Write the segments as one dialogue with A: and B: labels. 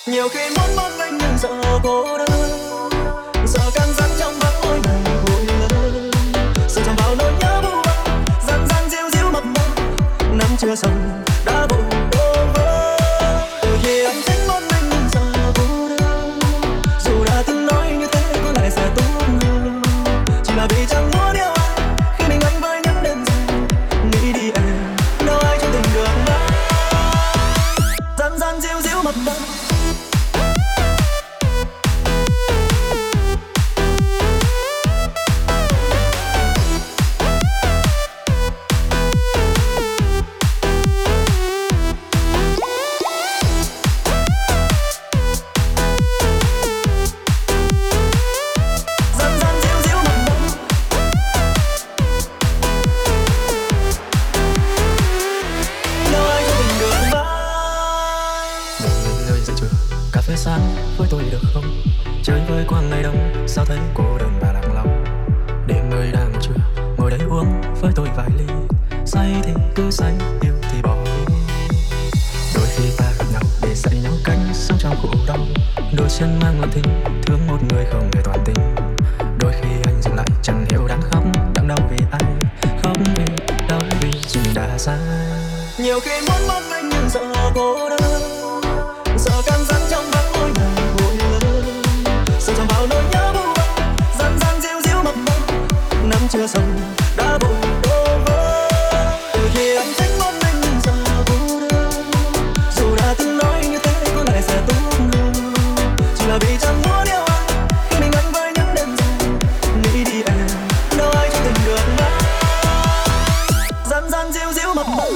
A: Nhiều khi muốn một mình nhưng sợ cô đơn, sợ căng rắn trong vắng mỗi ngày mỗi lần, sợ chạm vào nỗi nhớ bu vơ dần dần díu díu mập mờ, nắm chưa xong đã vội đổ vỡ. Từ khi anh thích một mình nhưng sợ cô đơn, dù đã từng nói như thế có lẽ sẽ tốt hơn, chỉ là vì chẳng muốn yêu ai khi mình anh với những đêm dài. Nghĩ đi em, đâu ai trong tình được đâu, dần dần díu díu mập mờ.
B: Sáng với tôi được không? Chơi với qua ngày đông, sao thấy cô đơn và lạc lòng. Đêm người đang ngủ trưa, ngồi đây uống với tôi vài ly. Say thì cứ say, yêu thì bỏ đi. Đôi khi ta gặp nhau để dạy nhau cách sống trong khổ đau. Đôi chân mang lòng tình, thương một người không hề toàn tình. Đôi khi anh dừng lại chẳng hiểu đang khóc, đang đau vì ai. Khóc vì đau vì chuyện đã sai.
A: Nhiều khi muốn một mình nhưng sợ cô đơn, sợ căng rắn trong vắng mỗi ngày mỗi lần, sợ chạm vào nỗi nhớ bu vơ dần dần díu díu mập mờ, nắm chưa xong đã vội đổ vỡ. Từ khi anh thích một mình nhưng sợ cô đơn, dù đã từng nói như thế có lẽ sẽ tốt hơn, chỉ là vì chẳng muốn yêu ai khi mình anh với những đêm dài. Nghĩ đi em, đâu ai trong tình được đâu, dần dần díu díu mập mờ.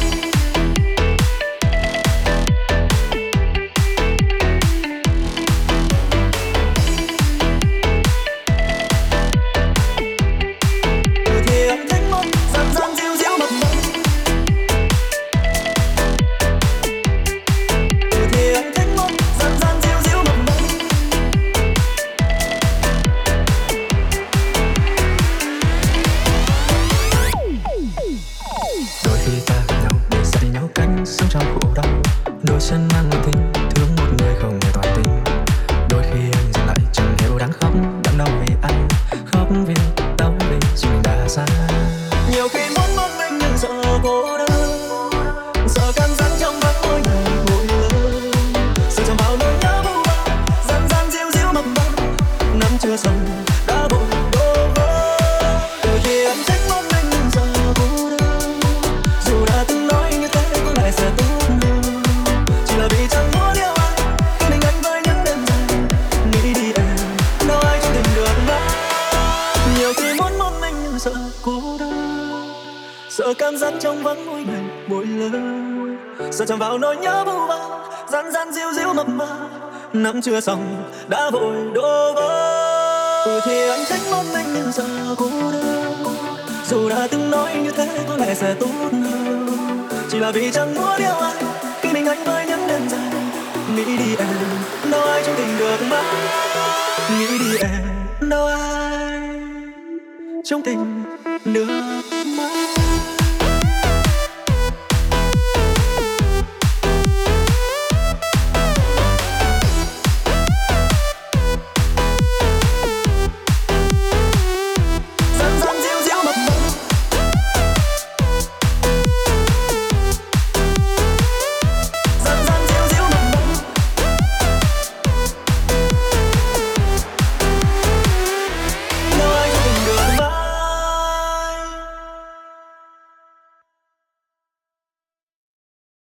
B: Chân mang người tình, thương một người không hề toàn tình. Đôi khi anh dừng lại chẳng hiểu đang khóc, đang đau vì anh. Khóc vì đau vì chuyện đã xa.
A: Nhiều khi muốn một mình nhưng sợ cô đơn, sợ căng rắn trong vắng mỗi ngày mỗi lần, sợ chạm vào nỗi nhớ bu vơ dần dần díu díu mập mờ, nắm chưa xong đã vội đổ vỡ. Từ khi anh thích một mình nhưng sợ cô đơn, dù đã từng nói như thế có lẽ sẽ tốt hơn, chỉ là vì chẳng muốn yêu ai khi mình anh với những đêm dài. Nghĩ đi em, đâu ai trong tình được đâu. Nhiều khi muốn một mình nhưng sợ cô đơn, sợ cảm giác trong vắng mỗi ngày mỗi lần, sợ chạm vào nỗi nhớ vu vơ dần dần díu díu mập mờ, nắm chưa xong đã vội đổ vỡ. Thì anh thích một mình nhưng sợ cô đơn, dù đã từng nói như thế có lẽ sẽ tốt hơn, chỉ là vì chẳng muốn yêu ai khi mình anh với những đêm dài. Nghĩ đi em, đâu ai trong tình được mãi. Nghĩ đi em, đâu ai trong tình được mãi.